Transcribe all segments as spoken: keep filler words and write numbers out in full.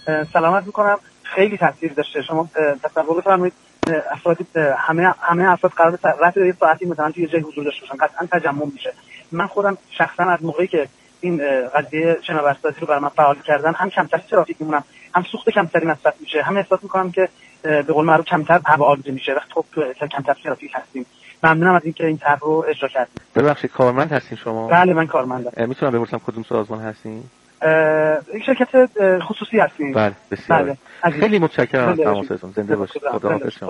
سلام عرض می‌کنم. خیلی تاثیر داشته. شما تصور بفرمایید افرادی همه همه افراد قرار رفت یه ساعتی مثلا توی جای حضور داشته باشن، قطعا تجمع میشه. من خودم شخصا از موقعی که این قضیه شناورسازی رو برای من فعال کردن، هم کمتر ترافیک میمونم، هم سوخت کمتری مصرف میشه، هم احساس میکنم که به قول معروف کمتر هوا آلوده میشه وقتی خب تو کمتر ترافیک هستیم. ممنونم از اینکه این طرح رو اجرا کردید. ببخشید کارمند هستین شما؟ بله من کارمندم. میتونم بپرسم کدوم سازمان هستین؟ یک شرکت خصوصی هستیم. بله بسیار بله. خیلی متشکرم از تماستون. زنده باشید. خداحافظ شما.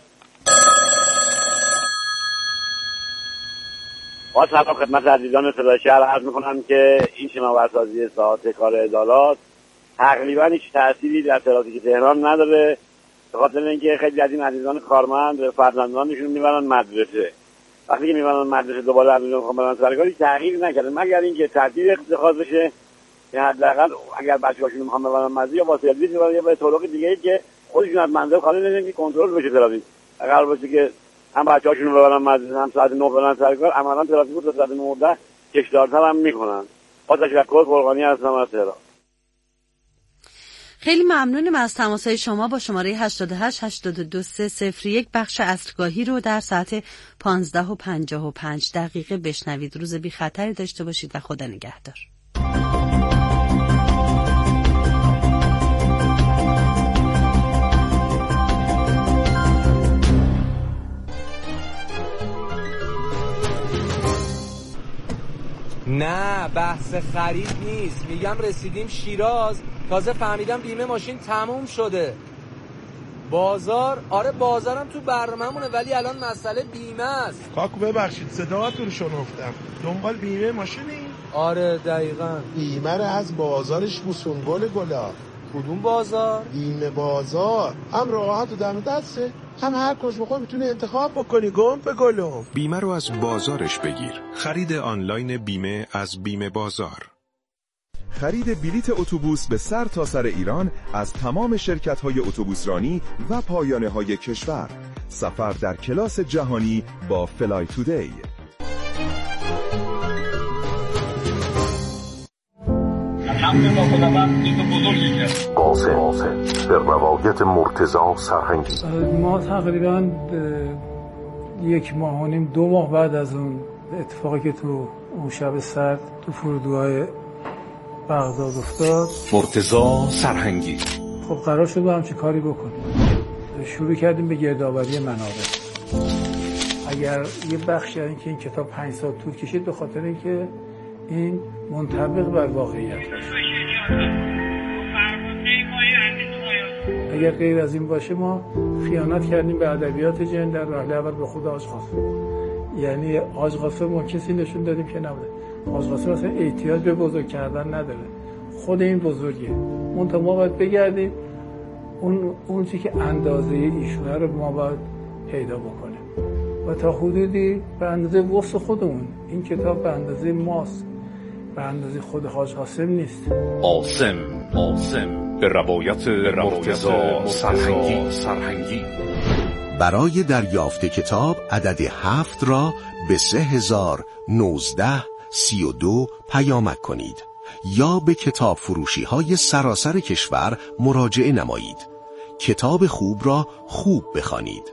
با سلام خدمت عزیزان صدای شهر عرض میکنم که این شناورسازی ساعات کار عدالت تقریبا هیچ تأثیری در ترافیک تهران نداره، به خاطر اینکه خیلی از این عزیزان کارمند فرزندانشون میبرن مدرسه. وقتی که میبرن مدرسه دوباره عزیزان میخوان برن سرکاری تغییر نکرده، مگر اینکه تدبیر اتخاذ بشه که حداقل اگر بچه‌هاشون میخوان ببرن مدرسه یا با سرویس میبرن یا به طرق دیگه‌ای که خودشون از منزل خارج نشن که کنترل بشه ترافیک. اگر باشه که هم بچه‌هاشون رو ببرن مدرسه هم ساعت نه برن سرکار، عملاً ترافیک رو تا ساعت نه کشدارتر هم میکنن. با تشکر، فرقانی هستم از تهران. خیلی ممنونیم از تماسهای شما با شماره هشتاد و هشت هشتاد و دو سه صفر یک. بخش عصرگاهی رو در ساعت پانزده و پنجاه و پنج دقیقه بشنوید. روز بی خطری داشته باشید و خدا نگهدار. نه بحث خرید نیست، میگم رسیدیم شیراز، تازه فهمیدم بیمه ماشین تموم شده. بازار، آره بازارم تو برنامه‌مونه ولی الان مسئله بیمه است. کاکو ببخشید صداتون رو شنفتم، دنبال بیمه ماشینی؟ آره دقیقاً. بیمه رو از بازارش بوسون گل گلا. کدوم بازار؟ بیمه بازار، هم راحت و دم دسته، هم هر کجا بخوای میتونی انتخاب بکنی. گم به گلم. بیمه رو از بازارش بگیر. خرید آنلاین بیمه از بیمه بازار. خرید بلیت اتوبوس به سر تا سر ایران از تمام شرکت‌های اتوبوسرانی و پایانه‌های کشور. سفر در کلاس جهانی با فلای تودی. قاسم به روایت مرتضی سرهنگی. ما تقریبا یک ماه و نیم دو ماه بعد از اون اتفاقی که تو اون شب سرد تو فرودگاه بغداد افتاد، مرتضی سرهنگی، خب قرار شد با هم چه کاری بکنیم. شروع کردیم به گردآوری منابع. اگر یه بخشی از این که این کتاب پنج سال طول کشید به خاطر اینکه این منطبق بر واقعیت باشه. اگر غیر از این باشه ما خیانت کردیم به ادبیات جن در رحله اول به خود حاج قاسم. یعنی حاج قاسم ما کسی نشون دادیم که نبوده. حاج قاسم اصلا احتیاج به بزرگ کردن نداره، خود این بزرگه. منتها ما باید بگردیم اون اون چیزی که اندازه ایشونه رو ما باید پیدا بکنیم و تا حدودی به اندازه وسع خودمون. این کتاب به اندازه ماست، به اندازه خود حاج قاسم نیست. قاسم قاسم به روایت مرتضی سرهنگی سرهنگی. برای دریافت کتاب عدد هفت را به سه هزار نوزده سی و دو پیامک کنید یا به کتاب فروشی های سراسر کشور مراجعه نمایید. کتاب خوب را خوب بخوانید.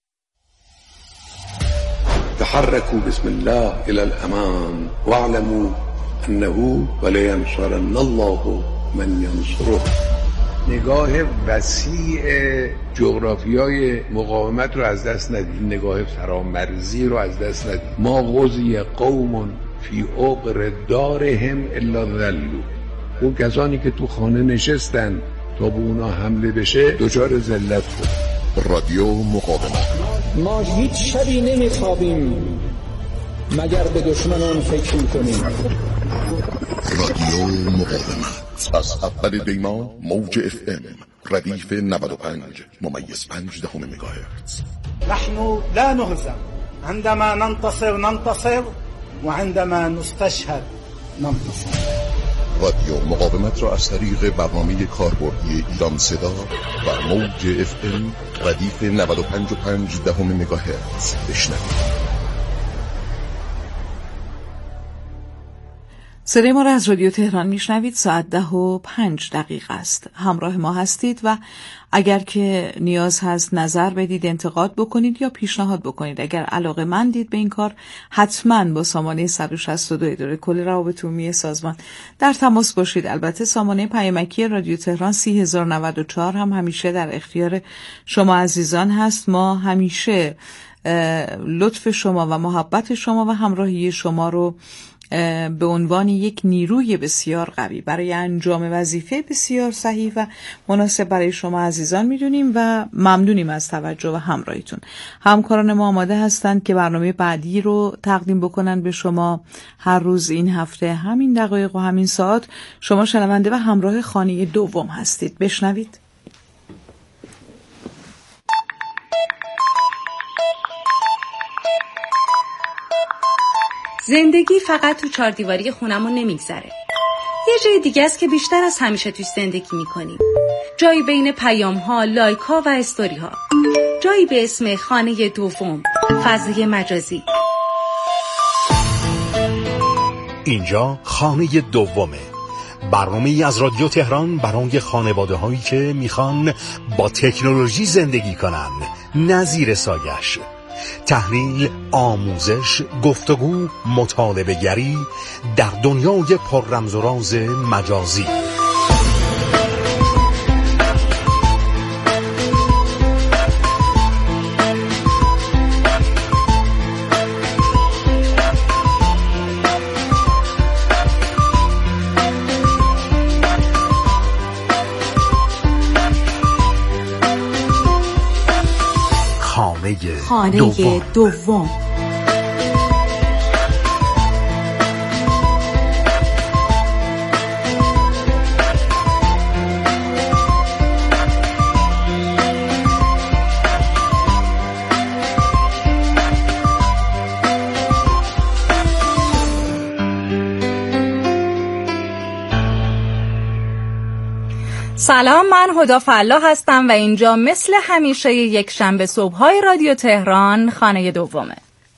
تحركوا بسم الله الى الامان واعلموا انه ولينصرن الله من ينصره. نگاه وسیع جغرافیای مقاومت رو از دست ندید، نگاه فرامرزی رو از دست ندید. ما غزی قوم فی عقر دارهم الا ذلوا. اون کسانی که تو خانه نشستن تا به اونا حمله بشه دچار ذلت شد. رادیو مقاومت. ما هیچ شبی نمیخوابیم مگر به دشمنان فکر کنیم. رادیو مقاومت از اول دیما موج اف ام ردیف نود و پنج ممیز پنج دهم مگاهرتز. نحن لا نهزم عندما ننتصر ننتصر وعندما نستشهد ننتصر. رادیو مقاومت را از طریق برنامه کاربردی ایران صدا و موج اف ام ردیف نود و پنج و پنج دهم مگاهرتز بشنوید. صدای ما را از رادیو تهران میشنوید. ساعت ده و پنج دقیقه است. همراه ما هستید و اگر که نیاز هست نظر بدید، انتقاد بکنید یا پیشنهاد بکنید. اگر علاقه مندید به این کار، حتما با سامانه صد و شصت و دو اداره کل روابط عمومی سازمان در تماس باشید. البته سامانه پیامکی رادیو تهران سی هزار و نود و چهار هم همیشه در اختیار شما عزیزان هست. ما همیشه لطف شما و محبت شما و همراهی شما رو به عنوان یک نیروی بسیار قوی برای انجام وظیفه بسیار صحیح و مناسب برای شما عزیزان میدونیم و ممنونیم از توجه و همراهیتون. همکاران ما آماده هستند که برنامه بعدی رو تقدیم بکنن به شما. هر روز این هفته همین دقایق و همین ساعت شما شنونده و همراه خانه دوم هستید. بشنوید. زندگی فقط تو چهار دیواری خونمون نمیگذره. یه جای دیگه است که بیشتر از همیشه توش زندگی میکنیم. جایی بین پیام ها، لایک ها و استوری ها. جایی به اسم خانه دوم، فضای مجازی. اینجا خانه دومه. برنامه‌ای از رادیو تهران برای خانواده هایی که میخوان با تکنولوژی زندگی کنن. نظیر سایش. تحلیل، آموزش، گفتگو، مطالبه گری در دنیای پر رمز و راز مجازی. خانه دوم, دوم. سلام، من هدا فلاح هستم و اینجا مثل همیشه یک شنبه صبح‌های رادیو تهران خانه دومه.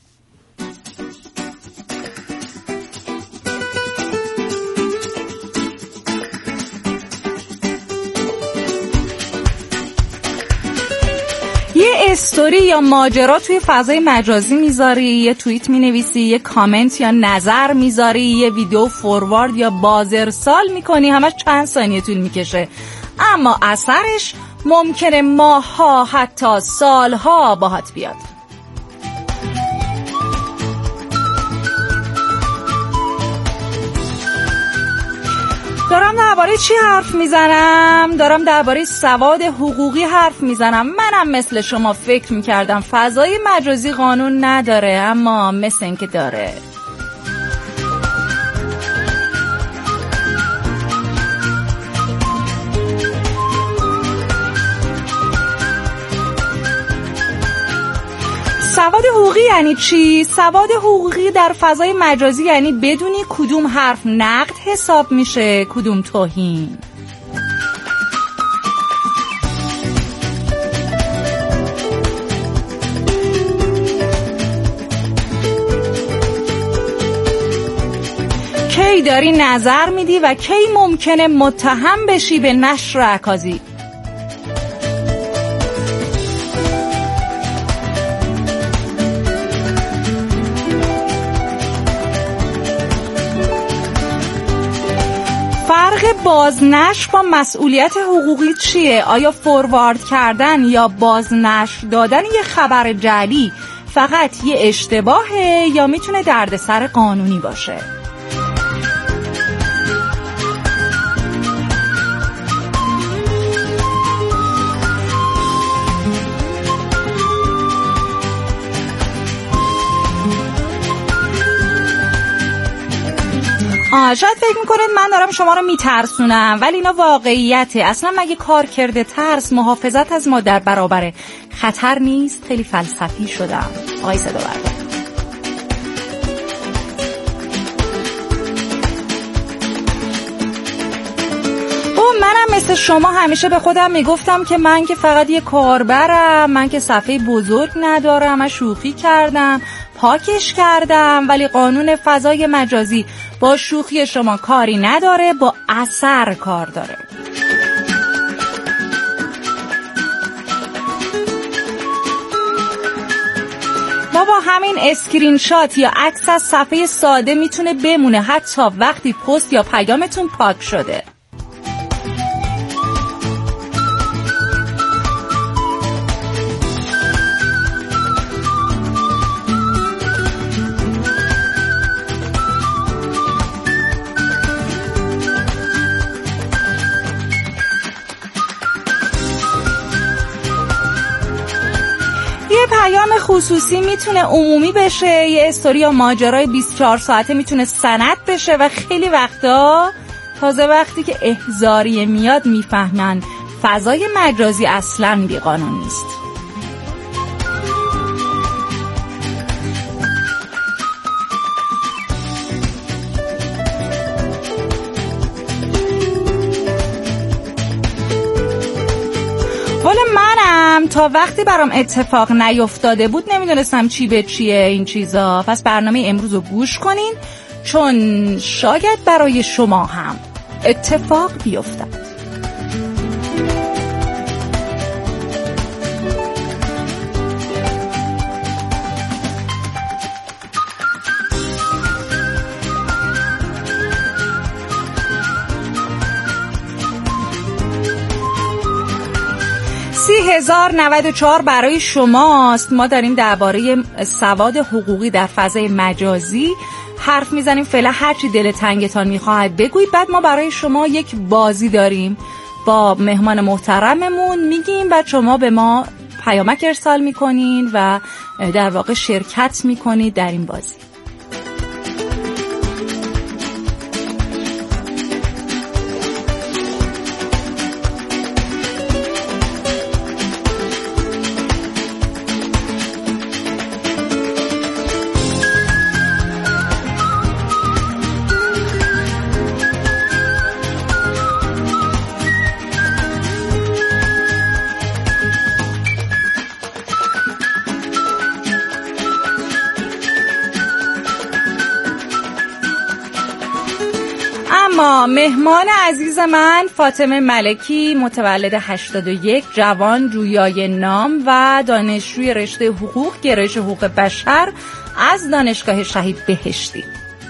یه استوری یا ماجرا توی فضای مجازی میذاری، یه توییت مینویسی، یه کامنت یا نظر میذاری، یه ویدیو فوروارد یا بازرسال میکنی، همش چند ثانیه طول میکشه، اما اثرش ممکنه ماها حتی سالها باهات بیاد. دارم درباره چی حرف میزنم؟ دارم درباره سواد حقوقی حرف میزنم. منم مثل شما فکر میکردم فضای مجازی قانون نداره، اما مثل این که داره. سواد حقوقی یعنی چی؟ سواد حقوقی در فضای مجازی یعنی بدونی کدوم حرف نقد حساب میشه، کدوم توهین. کی داری نظر میدی و کی ممکنه متهم بشی به نشر اکاذیب. فرق بازنشر با مسئولیت حقوقی چیه؟ آیا فوروارد کردن یا بازنشر دادن یه خبر جعلی فقط یه اشتباهه یا میتونه دردسر قانونی باشه؟ آه شاید فکر میکنید من دارم شما رو میترسونم، ولی اینا واقعیته. اصلا مگه کار کرده ترس محافظت از ما در برابر خطر نیست؟ خیلی فلسفی شدم آقای صدا بردار. منم مثل شما همیشه به خودم میگفتم که من که فقط یه کاربرم، من که صفحه بزرگ ندارم، من شوخی کردم، پاکش کردم، ولی قانون فضای مجازی با شوخی شما کاری نداره، با اثر کار داره. ما با همین اسکرین شات یا عکس از صفحه ساده میتونه بمونه حتی وقتی پست یا پیامتون پاک شده. پیام خصوصی میتونه عمومی بشه، یه استوری یا ماجرای بیست و چهار ساعته میتونه سند بشه و خیلی وقتا تازه وقتی که احضاریه میاد میفهمن فضای مجازی اصلاً بیقانون نیست. ولی منم تا وقتی برام اتفاق نیفتاده بود نمیدونستم چی به چیه این چیزا. پس برنامه امروز رو گوش کنین چون شاید برای شما هم اتفاق بیفتد. سی هزار نود و چهار برای شماست. ما داریم درباره سواد حقوقی در فضای مجازی حرف میزنیم. فعلا هرچی دل تنگتان میخواهد بگویید. بعد ما برای شما یک بازی داریم با مهمان محترممون میگیم و شما به ما پیامک ارسال میکنین و در واقع شرکت میکنید در این بازی. اما مهمان عزیز من فاطمه ملکی، متولد هشتاد و یک، جوان، جویای نام و دانشجوی رشته حقوق گرایش حقوق بشر از دانشگاه شهید بهشتی.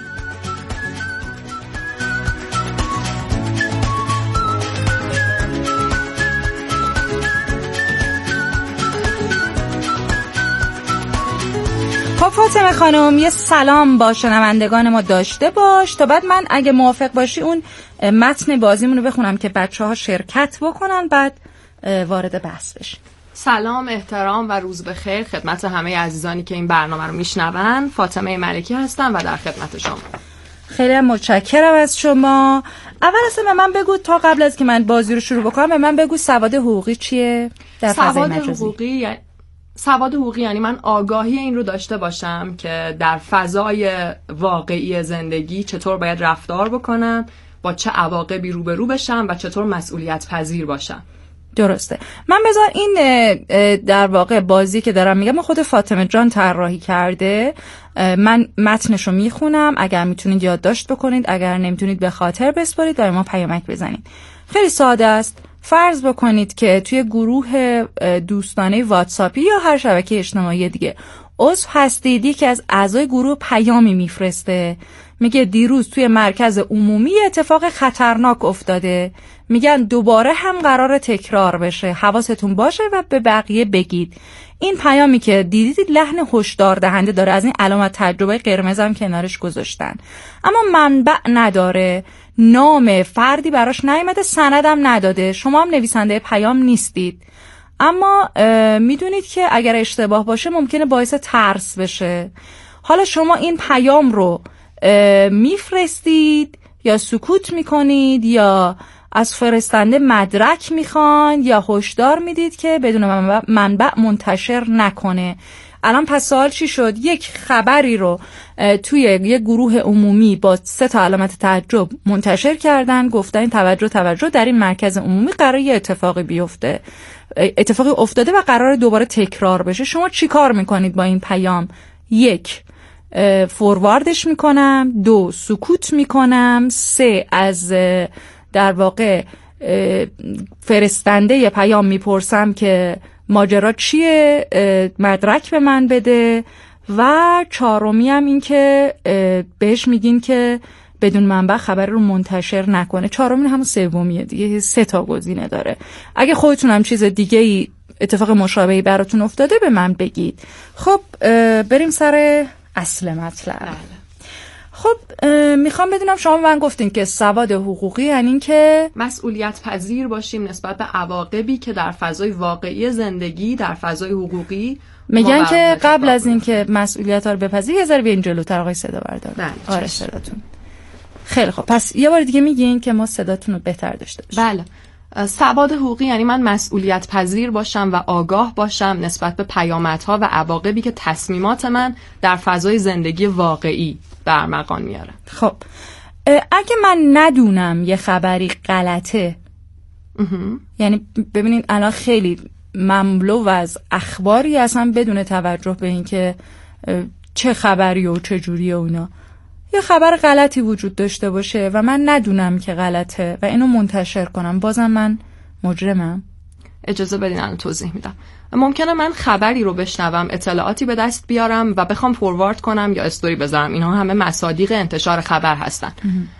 خب فاطمه خانم یه سلام با شنوندگان ما داشته باش تا بعد من اگه موافق باشی اون متن بازیمون رو بخونم که بچه ها شرکت بکنن بعد وارد بحث بشیم. سلام، احترام و روز بخیر خدمت همه عزیزانی که این برنامه رو میشنون. فاطمه ملکی هستم و در خدمت شما. خیلی متشکرم از شما. اول اصلا به من بگو تا قبل از که من بازی رو شروع بکنم به من بگو سواد حقوقی چیه در فضای مجازی؟ سواد حقوقی یعنی سواد حقوقی یعنی من آگاهی این رو داشته باشم که در فضای واقعی زندگی چطور باید رفتار بکنم، با چه عواقبی روبرو بشم و چطور مسئولیت پذیر باشم. درسته. من بذار این در واقع بازی که دارم میگم خود فاطمه جان طراحی کرده. من متنشو میخونم، اگر میتونید یادداشت بکنید، اگر نمیتونید به خاطر بسپارید برای ما پیامک بزنید. خیلی ساده است. فرض بکنید که توی گروه دوستانه واتساپی یا هر شبکه اجتماعی دیگه عضو هستید، یکی از اعضای گروه پیامی میفرسته میگه دیروز توی مرکز عمومی اتفاق خطرناک افتاده، میگن دوباره هم قرار تکرار بشه، حواستون باشه و به بقیه بگید. این پیامی که دیدید لحن هشدار دهنده داره، از این علامت تجربه قرمز هم کنارش گذاشتن، اما منبع نداره، نام فردی براش نیامده، سندم نداده، شما هم نویسنده پیام نیستید، اما میدونید که اگر اشتباه باشه ممکنه باعث ترس بشه. حالا شما این پیام رو میفرستید یا سکوت میکنید یا از فرستنده مدرک میخوان یا هشدار میدید که بدون منبع منتشر نکنه. الان پس سوال چی شد؟ یک خبری رو توی یک گروه عمومی با سه تا علامت تعجب منتشر کردن، گفتن توجه توجه در این مرکز عمومی قراره یه اتفاقی بیفته، اتفاقی افتاده و قراره دوباره تکرار بشه. شما چی کار میکنید با این پیام؟ یک، فورواردش میکنم، دو سکوت میکنم، سه از در واقع فرستنده پیام میپرسم که ماجرا چیه، مدرک به من بده، و چهارمی هم این که بهش میگین که بدون منبع خبر رو منتشر نکنه. چهارمی همون سومیه دیگه، سه تا گزینه داره. اگه خودتون هم چیز دیگه ای اتفاق مشابهی براتون افتاده به من بگید. خب بریم سر اصل مطلب. خب میخوام بدونم، شما من گفتین که سواد حقوقی یعنی این که مسئولیت پذیر باشیم نسبت به عواقبی که در فضای واقعی زندگی در فضای حقوقی میگن که قبل از این که مسئولیت ها رو بپذیری یه ذره بیاین جلوتر آقای صدا بردار. بله آره صداتون خیلی خوب. پس یه بار دیگه میگین که ما صداتون رو بهتر داشته باشیم. بله. سواد حقوقی یعنی من مسئولیت پذیر باشم و آگاه باشم نسبت به پیامدها و عواقبی که تصمیمات من در فضای زندگی واقعی برمغان میاره. خب اگه من ندونم یه خبری غلطه، یعنی ببینید الان خیلی مملو از اخباری اصلا بدون توجه به این که چه خبری و چه جوریه اونا، یه خبر غلطی وجود داشته باشه و من ندونم که غلطه و اینو منتشر کنم، بازم من مجرمم؟ اجازه بدین الان توضیح میدم. ممکنه من خبری رو بشنوم، اطلاعاتی به دست بیارم و بخوام فوروارد کنم یا استوری بذارم. اینها همه مصادیق انتشار خبر هستن.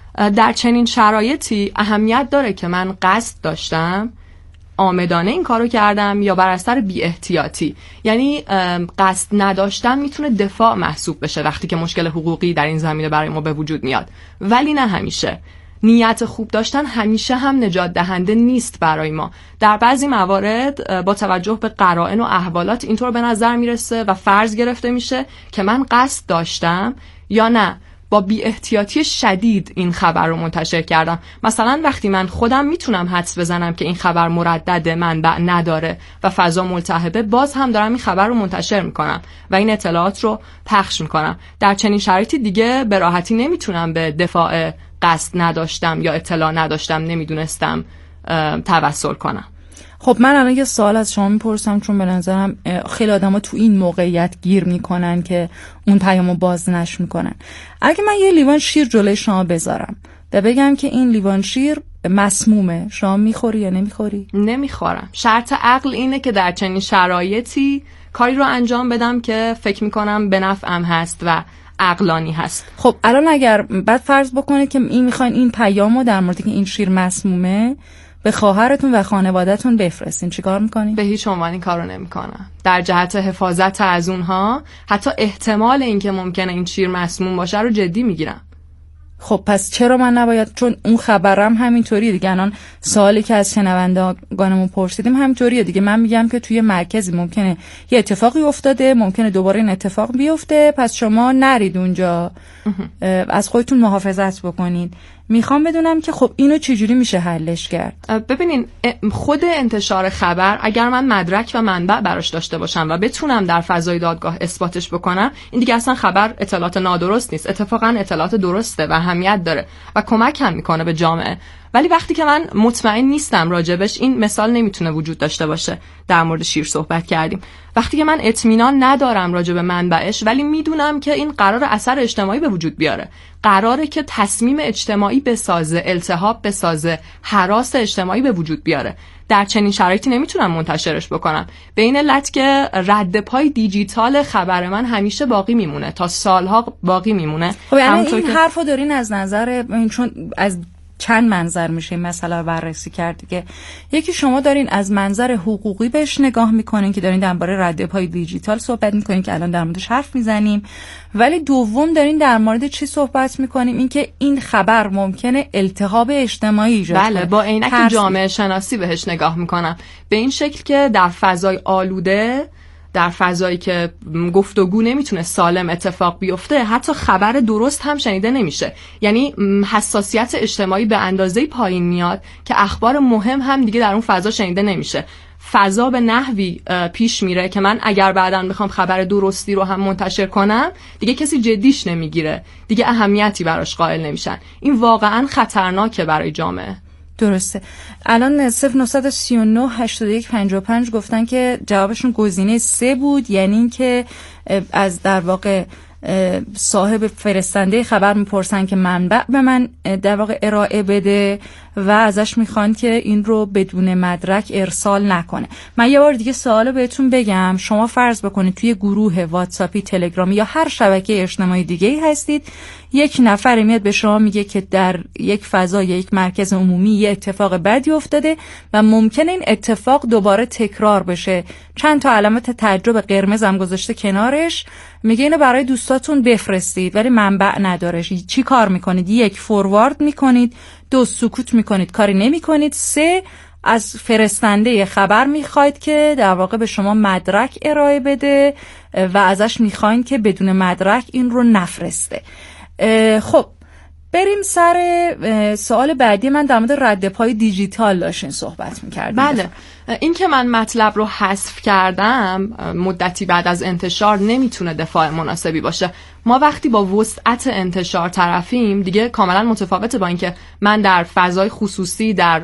در چنین شرایطی اهمیت داره که من قصد داشتم، آمدانه این کارو کردم یا بر اثر بی احتیاطی. یعنی قصد نداشتن میتونه دفاع محسوب بشه وقتی که مشکل حقوقی در این زمینه برای ما به وجود میاد، ولی نه همیشه. نیت خوب داشتن همیشه هم نجات دهنده نیست برای ما. در بعضی موارد با توجه به قرائن و احوالات اینطور به نظر میرسه و فرض گرفته میشه که من قصد داشتم یا نه با بی احتیاطی شدید این خبر رو منتشر کردم. مثلا وقتی من خودم میتونم حدس بزنم که این خبر مردد منبع نداره و فضا ملتهبه، باز هم دارم این خبر رو منتشر میکنم و این اطلاعات رو پخش میکنم. در چنین شرایطی دیگه به راحتی نمیتونم به دفاع قصد نداشتم یا اطلاع نداشتم نمیدونستم توسل کنم. خب من الان یه سوال از شما میپرسم، چون به نظرم خیلی آدما تو این موقعیت گیر میکنن که اون پیامو باز نش میکنن. اگه من یه لیوان شیر جلوی شما بذارم و بگم که این لیوان شیر مسمومه، شما میخوری یا نمیخوری؟ نمیخورم. شرط عقل اینه که در چنین شرایطی کاری رو انجام بدم که فکر میکنم به نفعم هست و عقلانی هست. خب الان اگر بعد فرض بکنید که این میخواین این پیامو در مورد که این شیر مسمومه به خواهرتون و خانواده‌تون بفرستین، چیکار میکنین؟ به هیچ عنوان این کارو نمیکنم. در جهت حفاظت از اونها حتی احتمال اینکه ممکنه این شیر مسموم باشه رو جدی میگیرم. خب پس چرا من نباید؟ چون اون خبرم همینطوریه دیگه. الان سوالی که از شنوندگانمون پرسیدیم همینطوریه دیگه. من میگم که توی مرکزی ممکنه یه اتفاقی افتاده، ممکنه دوباره این اتفاق بیفته، پس شما نرید اونجا، از خودتون محافظت بکنید. میخوام بدونم که خب اینو چجوری میشه حلش کرد؟ ببینین خود انتشار خبر اگر من مدرک و منبع براش داشته باشم و بتونم در فضای دادگاه اثباتش بکنم، این دیگه اصلا خبر اطلاعات نادرست نیست، اتفاقا اطلاعات درسته و اهمیت داره و کمک هم میکنه به جامعه. ولی وقتی که من مطمئن نیستم راجبش، این مثال نمیتونه وجود داشته باشه. در مورد شیر صحبت کردیم. وقتی که من اطمینان ندارم راجب منبعش ولی میدونم که این قرار اثر اجتماعی به وجود بیاره، قراره که تصمیم اجتماعی بسازه، التهاب بسازه، هراس اجتماعی به وجود بیاره، در چنین شرایطی نمیتونم منتشرش بکنم. به این علت که رد پای دیجیتال خبر من همیشه باقی میمونه، تا سالها باقی میمونه. خب یعنی این که... حرفو دارین از نظر، چون از چند منظر میشه این مسئله رو بررسی کرد دیگه. یکی شما دارین از منظر حقوقی بهش نگاه میکنین که دارین درباره رد پای دیجیتال صحبت میکنین که الان در موردش حرف میزنیم، ولی دوم دارین در مورد چی صحبت میکنیم؟ این که این خبر ممکنه التهاب اجتماعی ایجاد کنه. بله، با عینک جامعه شناسی بهش نگاه میکنم، به این شکل که در فضای آلوده، در فضایی که گفتگو نمیتونه سالم اتفاق بیفته، حتی خبر درست هم شنیده نمیشه. یعنی حساسیت اجتماعی به اندازه‌ای پایین میاد که اخبار مهم هم دیگه در اون فضا شنیده نمیشه. فضا به نحوی پیش میره که من اگر بعداً بخوام خبر درستی رو هم منتشر کنم، دیگه کسی جدیش نمیگیره، دیگه اهمیتی براش قائل نمیشن. این واقعاً خطرناکه برای جامعه. درسته. الان صفر نه سه نه هشت یک پنج پنج گفتن که جوابشون گزینه سه بود، یعنی این که از در واقع صاحب فرستنده خبر میپرسن که منبع به من در واقع ارائه بده و ازش میخوان که این رو بدون مدرک ارسال نکنه. من یه بار دیگه سوالو بهتون بگم، شما فرض بکنید توی گروه واتساپی، تلگرامی یا هر شبکه اجتماعی دیگه‌ای هستید، یک نفر میاد به شما میگه که در یک فضا یا یک مرکز عمومی یه اتفاق بدی افتاده و ممکنه این اتفاق دوباره تکرار بشه، چند تا علامت تعجب قرمز هم گذاشته کنارش، میگه اینو برای دوستاتون بفرستید ولی منبع نداره. چی کار میکنید؟ یک، فوروارد میکنید. دو، سکوت میکنید، کاری نمیکنید. سه، از فرستنده خبر میخواید که در واقع به شما مدرک ارائه بده و ازش میخواین که بدون مدرک این رو نفرسته. خب بریم سر سوال بعدی. من در مورد رد پای دیجیتال داشتین صحبت میکردیم. بله، این که من مطلب رو حذف کردم مدتی بعد از انتشار نمیتونه دفاع مناسبی باشه. ما وقتی با وسعت انتشار طرفیم دیگه کاملا متفاوته با اینکه من در فضای خصوصی در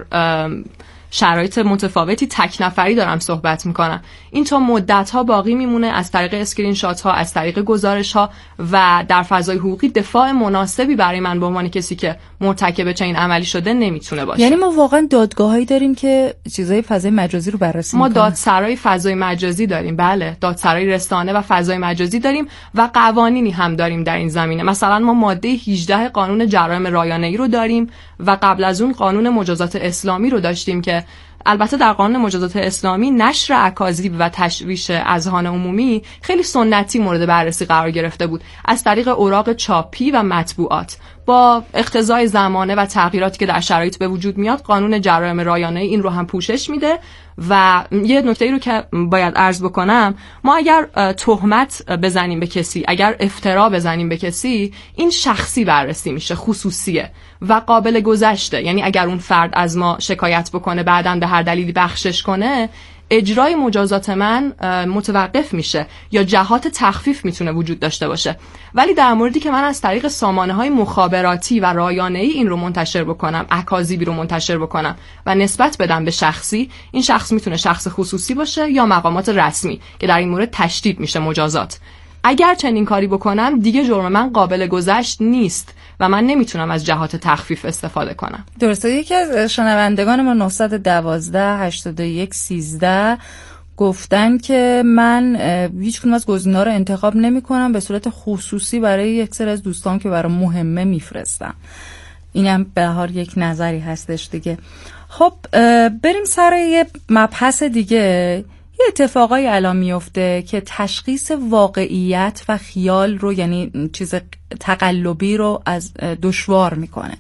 شرایط متفاوتی تک نفری دارم صحبت میکنم. این تا مدت ها باقی میمونه، از طریق اسکرین شات ها، از طریق گزارش ها و در فضای حقوقی دفاع مناسبی برای من به عنوان کسی که مرتکب چنین عملی شده نمیتونه باشه. یعنی ما واقعا دادگاهایی داریم که چیزای فضای مجازی رو بررسی ما میکنن؟ دادسرای فضای مجازی داریم، بله، دادسرای رسانه و فضای مجازی داریم و قوانینی هم داریم در این زمینه. مثلا ما ماده هجده قانون جرایم رایانه‌ای رو داریم و قبل از اون قانون مجازات اسلامی رو داشتیم که البته در قانون مجازات اسلامی نشر اکاذیب و تشویش اذهان عمومی خیلی سنتی مورد بررسی قرار گرفته بود از طریق اوراق چاپی و مطبوعات. با اقتضای زمانه و تغییراتی که در شرایط به وجود میاد قانون جرایم رایانه‌ای این رو هم پوشش میده. و یه نکته ای رو که باید عرض بکنم، ما اگر تهمت بزنیم به کسی، اگر افترا بزنیم به کسی، این شخصی بررسی میشه، خصوصیه و قابل گذشته. یعنی اگر اون فرد از ما شکایت بکنه بعداً به هر دلیلی بخشش کنه، اجرای مجازات من متوقف میشه یا جهات تخفیف میتونه وجود داشته باشه. ولی در موردی که من از طریق سامانه های مخابراتی و رایانه‌ای این رو منتشر بکنم، اکاذیبی رو منتشر بکنم و نسبت بدم به شخصی، این شخص میتونه شخص خصوصی باشه یا مقامات رسمی که در این مورد تشدید میشه مجازات. اگر چنین کاری بکنم دیگه جرم من قابل گذشت نیست و من نمیتونم از جهات تخفیف استفاده کنم. درسته. یکی از شنوندگان ما نه یک دو هشتاد و یک سیزده گفتن که من هیچ کدوم از گزینه‌ها رو انتخاب نمی‌کنم، به صورت خصوصی برای یک سری از دوستان که برای مهمه میفرستم. اینم به هر یک نظری هستش دیگه. خب بریم سر یه مبحث دیگه. یه اتفاقای الان میفته که تشخیص واقعیت و خیال رو، یعنی چیز تقلبی رو از دشوار میکنه.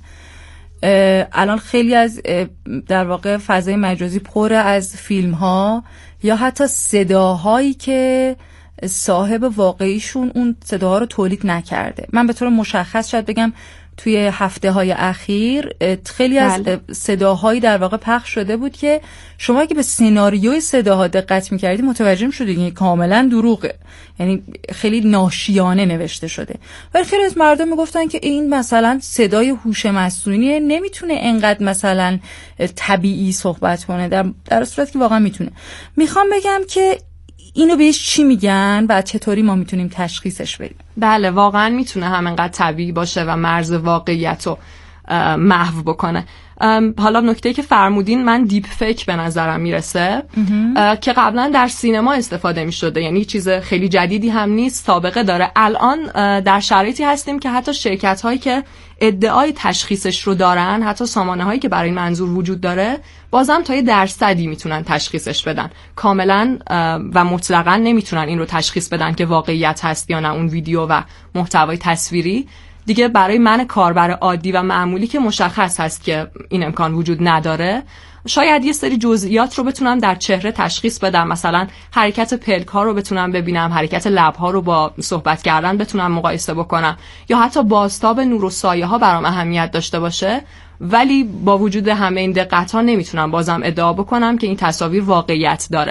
الان خیلی از در واقع فضای مجازی پر از فیلم ها یا حتی صداهایی که صاحب واقعیشون اون صداها رو تولید نکرده. من به طور مشخص شاید بگم توی هفته های اخیر خیلی از بله. صداهایی در واقع پخش شده بود که شما اگه به سناریوی صداها دقت می‌کردید متوجه می‌شدید که کاملا دروغه، یعنی خیلی ناشیانه نوشته شده. ولی خیلی از مردم میگفتن که این مثلا صدای هوش مصنوعی نمیتونه انقدر مثلا طبیعی صحبت کنه، در در صورتی که واقعا میتونه. میخوام بگم که اینو بهش چی میگن و چطوری ما میتونیم تشخیصش بدیم؟ بله، واقعا میتونه همینقدر طبیعی باشه و مرز واقعیت رو محو بکنه. حالا نکته که فرمودین، من دیپ فیک به نظرم میرسه که قبلا در سینما استفاده میشده، یعنی چیز خیلی جدیدی هم نیست، سابقه داره. الان در شرایطی هستیم که حتی شرکت هایی که ادعای تشخیصش رو دارن، حتی سامانه هایی که برای این منظور وجود داره، بازم تا یه درصدی میتونن تشخیصش بدن. کاملا و مطلقاً نمیتونن این رو تشخیص بدن که واقعیت هست یا نه اون ویدیو و محتوای تصویری. دیگه برای من کاربر عادی و معمولی که مشخص هست که این امکان وجود نداره، شاید یه سری جزئیات رو بتونم در چهره تشخیص بدم، مثلا حرکت پلک ها رو بتونم ببینم، حرکت لب ها رو با صحبت کردن بتونم مقایسه بکنم، یا حتی بازتاب نور و سایه ها برام اهمیت داشته باشه. ولی با وجود همه این دقت ها نمیتونم بازم ادعا بکنم که این تصاویر واقعیت داره.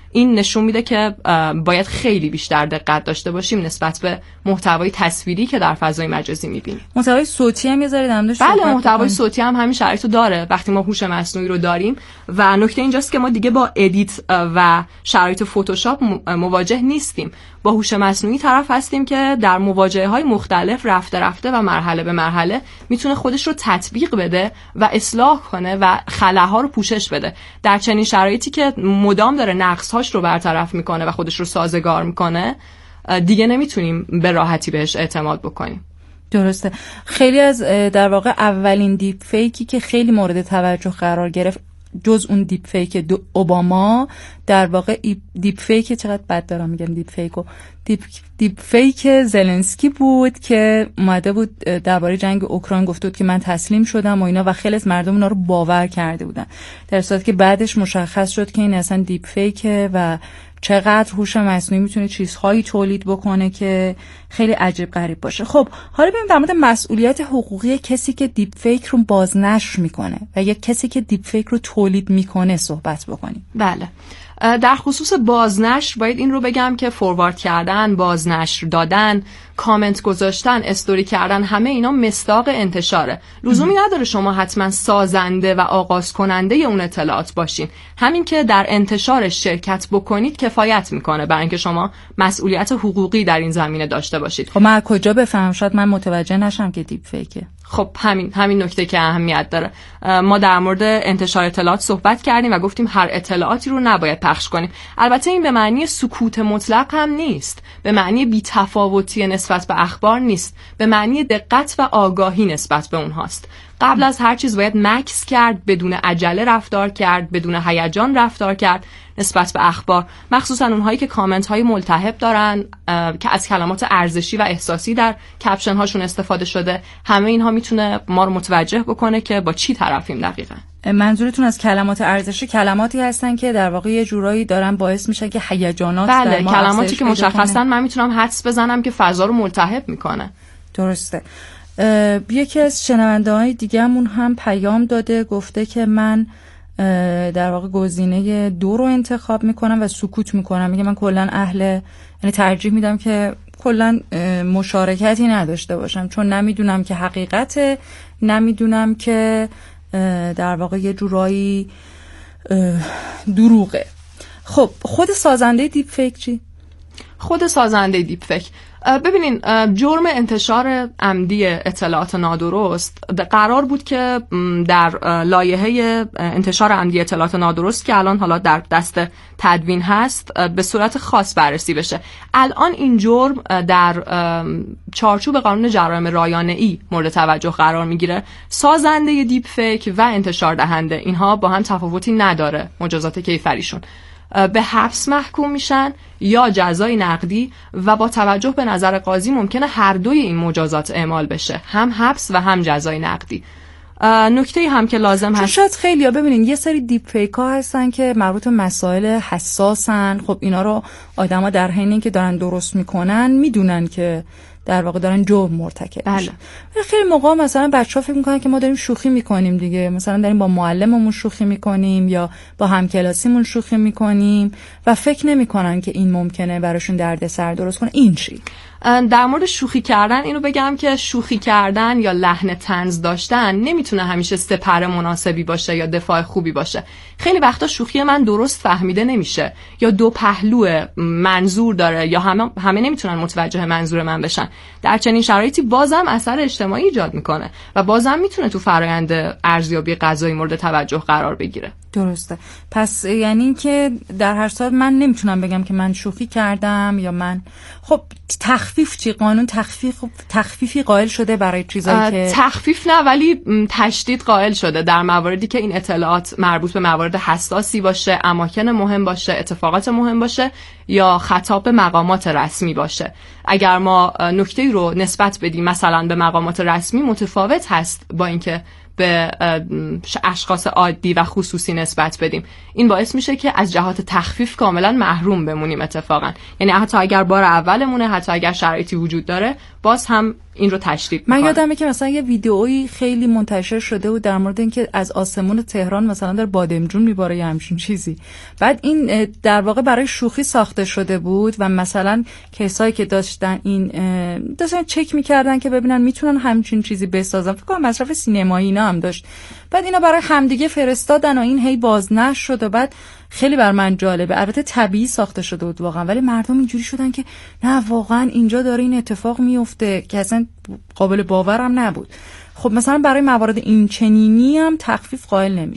این نشون میده که باید خیلی بیشتر دقت داشته باشیم نسبت به محتوای تصویری که در فضای مجازی میبینیم. محتوای صوتی هم یه ذره در موردش بله، محتوای صوتی هم همین شرایطو داره وقتی ما هوش مصنوعی رو داریم و نکته اینجاست که ما دیگه با ادیت و شرایط فتوشاپ مواجه نیستیم. با هوش مصنوعی طرف هستیم که در مواجهه‌های مختلف رفته رفته و مرحله به مرحله میتونه خودش رو تطبیق بده و اصلاح کنه و خلاها رو پوشش بده. در چنین شرایطی که مدام داره نقص‌هاش رو برطرف میکنه و خودش رو سازگار میکنه، دیگه نمیتونیم به راحتی بهش اعتماد بکنیم. درسته. خیلی از در واقع اولین دیپ فیکی که خیلی مورد توجه قرار گرفت جز اون دیپ فیک اوباما در واقع دیپ فیک، چقدر بد دارم میگم دیپ فیکو، دیپ دیپ فیک زلنسکی بود که اومده بود درباره جنگ اوکراین گفته بود که من تسلیم شدم و اینا و خیلی از مردم اونا رو باور کرده بودن، در صورتی که بعدش مشخص شد که این اصلا دیپ فیکه و چقدر هوش مصنوعی میتونه چیزهایی تولید بکنه که خیلی عجیب غریب باشه. خب حالا بریم در مورد مسئولیت حقوقی کسی که دیپ فیک رو بازنشر میکنه و یا کسی که دیپ فیک رو تولید میکنه صحبت بکنیم. بله، در خصوص بازنشر باید این رو بگم که فوروارد کردن، بازنشر دادن، کامنت گذاشتن، استوری کردن، همه اینا مصداق انتشاره. لزومی نداره شما حتما سازنده و آغاز کننده اون اطلاعات باشین. همین که در انتشارش شرکت بکنید کفایت میکنه برای اینکه شما مسئولیت حقوقی در این زمینه داشته باشید. خب من کجا بفهمم؟ شاید من متوجه نشم که دیپ فیکه. خب همین همین نکته که اهمیت داره. ما در مورد انتشار اطلاعات صحبت کردیم و گفتیم هر اطلاعاتی رو نباید پخش کنیم. البته این به معنی سکوت مطلق هم نیست، به معنی بی‌تفاوتی نسبت به اخبار نیست، به معنی دقت و آگاهی نسبت به اونهاست. قبل از هر چیز باید مکس کرد، بدون عجله رفتار کرد، بدون هیجان رفتار کرد نسبت به اخبار، مخصوصا اونهایی که کامنت های ملتهب دارن که از کلمات ارزشی و احساسی در کپشن هاشون استفاده شده. همه اینها میتونه ما رو متوجه بکنه که با چی طرفیم. دقیقاً منظورتون از کلمات ارزشی کلماتی هستن که در واقع یه جورایی دارن باعث میشه که هیجانات بله، در ما کلماتی که مشخصاً من میتونم حدس بزنم که فضا رو ملتهب میکنه. درسته. یکی از شنونده‌های دیگه‌مون هم پیام داده، گفته که من در واقع گزینه دو رو انتخاب میکنم و سکوت میکنم. میگه من کلا اهل، یعنی ترجیح میدم که کلا مشارکتی نداشته باشم، چون نمیدونم که حقیقته، نمیدونم که در واقع یه جورایی دروغه. خب خود سازنده دیپ فیک چی؟ خود سازنده دیپ فیک، ببینین جرم انتشار عمدی اطلاعات نادرست قرار بود که در لایحه انتشار عمدی اطلاعات نادرست که الان حالا در دست تدوین هست به صورت خاص بررسی بشه. الان این جرم در چارچوب قانون جرایم رایانه‌ای مورد توجه قرار میگیره. سازنده دیپ فیک و انتشار دهنده اینها با هم تفاوتی نداره مجازات کیفریشون. به حبس محکوم میشن یا جزای نقدی و با توجه به نظر قاضی ممکنه هر دوی این مجازات اعمال بشه، هم حبس و هم جزای نقدی. نکته هم که لازم هست، شاید خیلی‌ها ببینین یه سری دیپ فیک ها هستن که مربوط به مسائل حساسن. خب اینا رو آدما در حین اینکه دارن درست میکنن میدونن که در واقع دارن جرم مرتکب میشن. بله. خیلی موقع مثلا بچه‌ها فکر میکنن که ما داریم شوخی میکنیم دیگه، مثلا داریم با معلممون شوخی میکنیم یا با همکلاسیمون شوخی میکنیم و فکر نمیکنن که این ممکنه براشون دردسر درست کنه. این چی؟ در مورد شوخی کردن اینو بگم که شوخی کردن یا لحن طنز داشتن نمیتونه همیشه سپر مناسبی باشه یا دفاع خوبی باشه. خیلی وقتا شوخی من درست فهمیده نمیشه یا دو پهلو منظور داره یا همه همه نمیتونن متوجه منظور من بشن. در چنین شرایطی بازم اثر اجتماعی ایجاد میکنه و بازم میتونه تو فرآیند ارزیابی قضایی مورد توجه قرار بگیره. درسته. پس یعنی که در هر صورت من نمیتونم بگم که من شوخی کردم یا من. خب تخفیف چی؟ قانون تخفیف تخفیفی قائل شده برای چیزایی که تخفیف نه ولی تشدید قائل شده در مواردی که این اطلاعات مربوط به موارد حساسی باشه، اماکن مهم باشه، اتفاقات مهم باشه یا خطاب به مقامات رسمی باشه. اگر ما نکته‌ای رو نسبت بدیم مثلا به مقامات رسمی متفاوت هست با اینکه به اشخاص عادی و خصوصی نسبت بدیم. این باعث میشه که از جهات تخفیف کاملا محروم بمونیم اتفاقا. یعنی حتی اگر بار اولمونه، حتی اگر شرایطی وجود داره، باز هم این رو تشریح من میکنه. یادمه که مثلا یه ویدئویی خیلی منتشر شده بود در مورد اینکه از آسمون تهران مثلا در بادمجون میباره یا همچین چیزی. بعد این در واقع برای شوخی ساخته شده بود و مثلا کسایی که داشتن این داشتن چک میکردن که ببینن میتونن همچین چیزی بسازن، فکر کنم مصرف سینمایی اینا هم داشت. بعد اینا برای همدیگه فرستادن و این هی بازنشر شد و بعد خیلی بر من جالبه. البته طبیعی ساخته شده بود واقعا، ولی مردم اینجوری شدن که نه واقعا اینجا داره این اتفاق میفته که اصلا قابل باورم نبود. خب مثلا برای موارد این چنینی هم تخفیف قائل نمیشه.